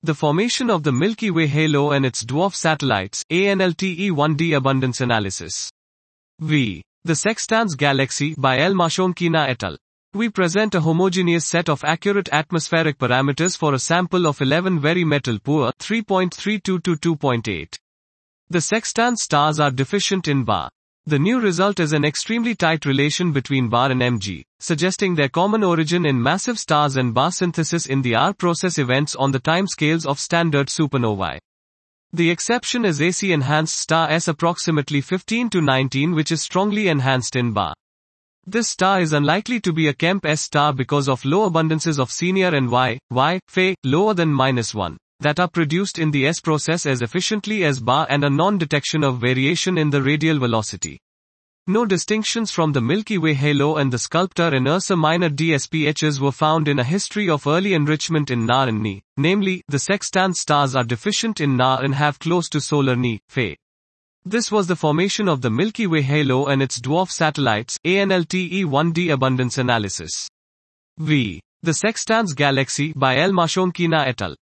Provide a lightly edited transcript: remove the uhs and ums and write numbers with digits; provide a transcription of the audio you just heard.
The formation of the Milky Way halo and its dwarf satellites, ANLTE 1D abundance analysis. V. The Sextans galaxy by L. Mashonkina et al. We present a homogeneous set of accurate atmospheric parameters for a sample of 11 very metal poor 3.32 to 2.8. The sextant stars are deficient in Ba. The new result is an extremely tight relation between Ba and Mg, suggesting their common origin in massive stars and Ba synthesis in the R process events on the timescales of standard supernovae. The exception is AC enhanced star S approximately 15 to 19, which is strongly enhanced in Ba. This star is unlikely to be a Kemp S star because of low abundances of senior and Fe, lower than -1, that are produced in the S process as efficiently as Ba, and a non-detection of variation in the radial velocity. No distinctions from the Milky Way halo and the Sculptor and Ursa Minor DSPHs were found in a history of early enrichment in Na and Ni, namely, the sextant stars are deficient in Na and have close to solar Ni, Fe. This was the formation of the Milky Way halo and its dwarf satellites, ANLTE 1D abundance analysis. V. The Sextans galaxy by L. Mashonkina et al.